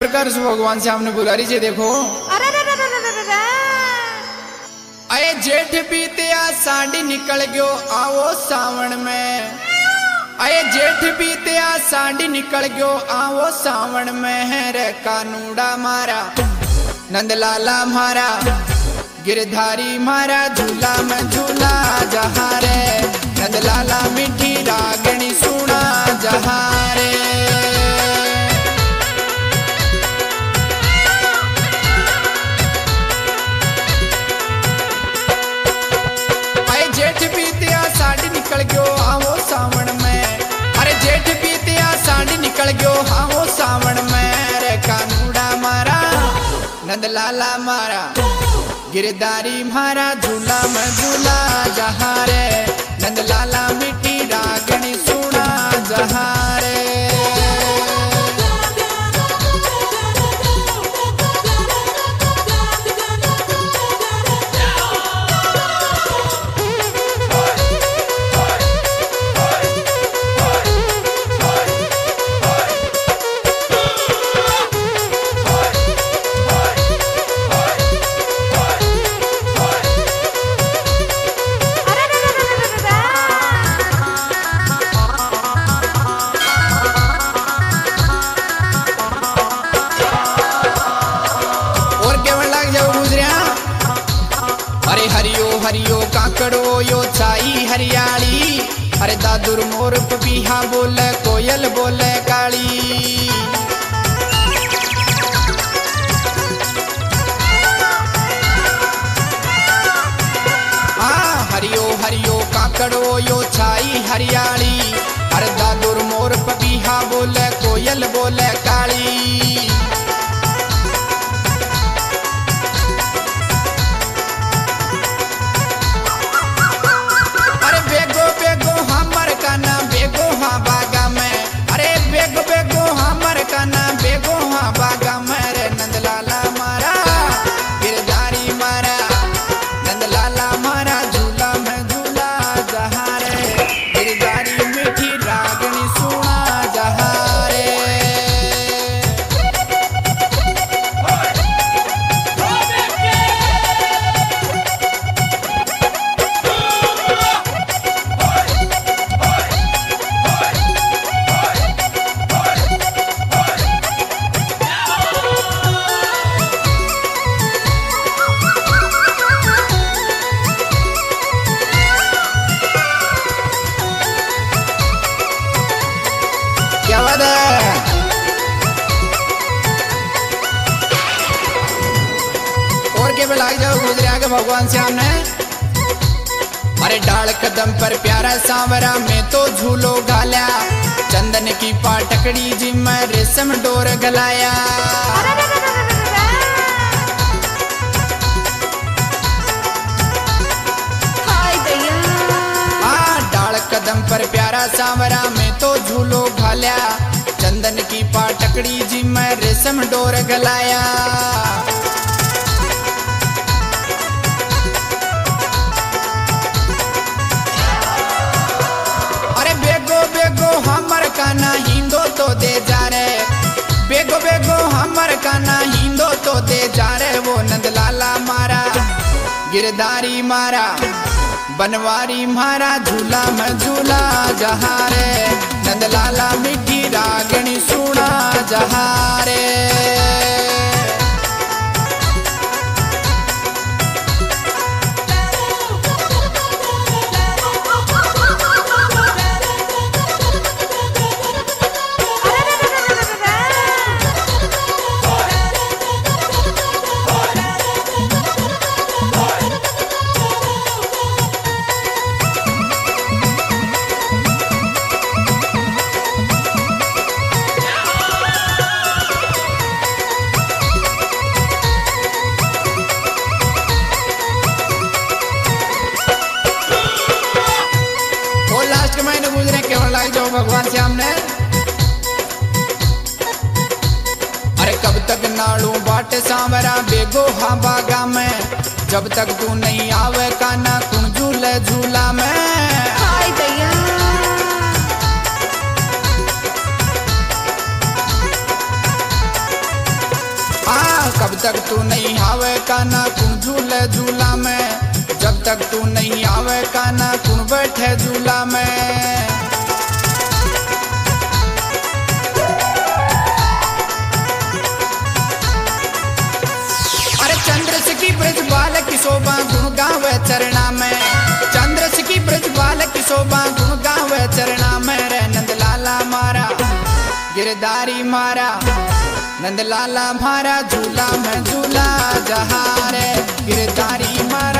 प्रकार से भगवान से हमने बुला रही है। देखो अरे जेठ बीतिया साड़ी निकल गयो आओ सावन में। अरे जेठ बीतिया साड़ी निकल गयो आओ सावन में है रे कानूड़ा मारा नंदलाला मारा गिरधारी मारा झूला में झूला जहा रे नंदलाला मीठी रागणी सुना जहा रे। जेठ बीतिया साड़ी निकल गयो आओ सावन में। अरे जेठ बीतिया साड़ी निकल गयो आओ सावन में रे कानूड़ा मारा नंदलाला मारा गिरधारी मारा झूला में झूला जहा रे नंदलाला मीठी रागणी सुना जहा रे। हरियो काकड़ो यो छाई हरियाली। अरे दादुर मोर पपीहा बोले कोयल बोले काली। हरियो हरियो काकड़ो यो छाई हरियाली। अरे दादुर मोर पपीहा बोले कोयल बोले काली। और के लाग जाओ गुजरिया के भगवान श्याम ने। अरे डाल कदम पर प्यारा सांवरा में तो झूलो गाल्या चंदन की पाटकड़ी जी में रेशम डोर गलाया। डाल कदम पर प्यारा सांवरा में तो झूलो गाल्या चंदन की पाटकड़ी जी में रेशम डोर गलाया। हमर काना हिंदो तो दे जा रे बेगो बेगो हमर काना हिंदो तो दे जा रे वो नंदलाला मारा गिरधारी मारा बनवारी मारा झूला में झूला जहा रे नंदलाला मीठी रागणी सुना जहा रे। जाओ भगवान श्याम ने। अरे कब तक नाड़ू बाट सांवरा बेगो हाँ बागा में जब तक तू नहीं आवे काना कुण झूले झूला में। हाय दैया कब तक तू नहीं आवे काना कुन झूले झूला में, जब तक तू नहीं आवे काना कुन बैठे झूला में। अरे चंद्र की ब्रज बाल की शोभा गुण गावे चरणा में, चंद्र की ब्रज बाल की शोभा गुण गावे चरणा में रे। नंदलाला मारा गिरधारी मारा, नंदलाला मारा झूला में झूला जहा रे गिरधारी मारा।